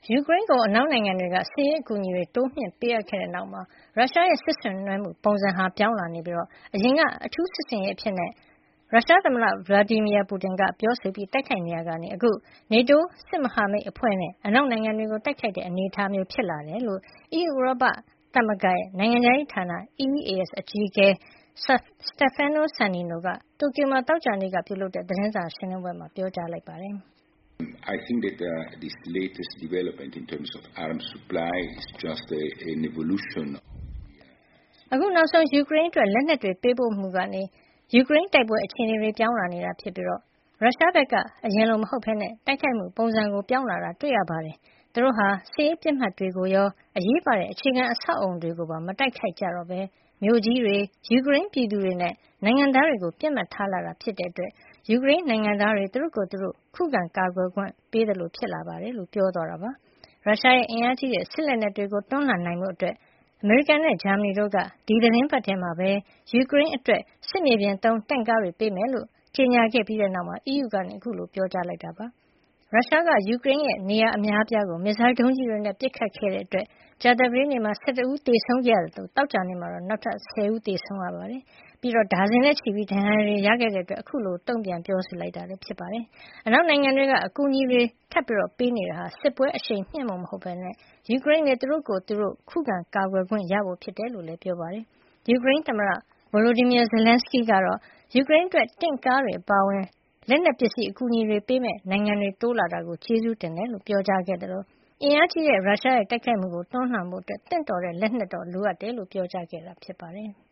ယူကရိန်းကိုအနောက်နိုင်ငံတွေကစစ်ရေးအကူအညီတွေတိုးမြှင့်ပေးအပ်ခဲ့တဲ့နောက်မှာရုရှားရဲ့စစ်ဆင်နွှဲမှုပုံစံဟာပြောင်းလာနေပြီးအရင်ကအထူးစစ်ဆင်ရေးအဖြစ်ရုရှားသမ္မတ Vladimir Putin ကပြောဆိုပြီးတိုက်ခိုက်နေရာကနေအခု NATO စစ်မဟာမိတ်အဖွဲ့နဲ့အနောက်နိုင်ငံတွေကိုတိုက်ခိုက်တဲ့အနေအထားမျိုးဖြစ်လာတယ်လို့ EU ဥရောပသမဂ္ဂရဲ့နိုင်ငံခြားရေးဌာန EEAS အကြီးအကဲ Stefano Sannino ကတိုကျိုမှာသောကြာနေ့ကပြုလုပ်တဲ့သတင်းစာရှင်းလင်းပွဲမှာပြောကြားလိုက်ပါတယ်။ I think that this latest development in terms of arms supply is just an evolution. အခုနောက်ဆုံးယူကရိန်းအတွက်လက်နက်တွေပေးပို့မှုကနေယူကရိန်းတိုက်ပွဲအခြေအနေတွေပြောင်းလာနေတာဖြစ်ပြီးရုရှားဘက်ကအရင်လိုမဟုတ်ဘဲတိုက်ခိုက်မှုပုံစံကိုပြောင်းလာတာတွေ့ရပါတယ်။သူတို့ဟာစစ်ရေးပစ်မှတ်တွေကိုရောအရေးပါတဲ့အခြေခံအဆောက်အအုံတွေကိုပါမတိုက်ခိုက်ကြတော့ဘဲမြို့ကြီးတွေယူကရိန်းပြည်သူတွေနဲ့နိုင်ငံသားတွေကိုပြစ်မှတ်ထားလာတာဖြစ်တဲ့အတွက်ယူကရိန်းနိုင်ငံသားတွေသူတို့ကိုယ်သူတို့ခုခံကာကွယ်ခွင့်ပေးသလိုဖြစ်လာပါတယ်လို့ပြောသွားတာပါ။ရုရှားရဲ့အင်အားကြီးတဲ့စစ်လက်နက်တွေကိုတွန်းလှန်နိုင်မှုအတွက်အမေရိကန်နဲ့ဂျာမနီတို့ကဒီသတင်းပတ်ထဲမှာပဲယူကရိန်းအတွက်စစ်မြေပြင်သုံးတင့်ကားတွေပေးမယ်လို့ကြေညာခဲ့ပြီးတဲ့နောက်မှာ EU ကအခုလိုပြောကြားလိုက်တာပါ။ရုရှားကယူကရိန်းရဲ့နေရာအများအပြားကိုမစ်ဇိုင်းဒုံးကြီးတွေနဲ့ပစ်ခတ်ခဲ့တဲ့အတွက်ကြာသပတေးနေ့မှာ11ဦးသေဆုံးခဲ့ရသလိုသောကြာနေ့မှာတော့နောက်ထပ်10ဦးသေဆုံးခဲ့ရပါတယ်။ပြီးတော့ဒါဇင်နဲ့ချီပြီးဒဏ်ရာတွေရခဲ့တဲ့အတွက်အခုလိုတုံ့ပြန်ပြောဆိုလိုက်တာလည်းဖြစ်ပါတယ်။အနောက်နိုင်ငံတွေကအကူအညီတွေထပ်ပြီးပေးနေတာဟာစစ်ပွဲအရှိန်မြှင့်ဖို့မဟုတ်ဘဲယူကရိန်းတွေသူတို့ကိုယ်သူတို့ခုခံကာကွယ်ခွင့်ရဖို့ဖြစ်တယ်လို့လည်းပြောပါတယ်။ယူကရိန်းသမ္မတ Volodymyr Zelenskyy ကတော့ယူကရိန်းအတွက်တင့်ကားတွေအပါအဝင်လက်နက်ပစ္စည်းအကူအညီတွေပေးမဲ့နိုင်ငံတွေတိုးလာတာကိုကျေးဇူးတင်တယ်လို့ပြောကြားခဲ့သလိုအင်အားကြီးတဲ့ရုရှားရဲ့တိုက်ခိုက်မှုကိုတွန်းလှန်ဖို့သင့်တော်တဲ့လက်နက်တော့လိုအပ်တယ်လို့ပြောကြားခဲ့တာဖြစ်ပါတယ်။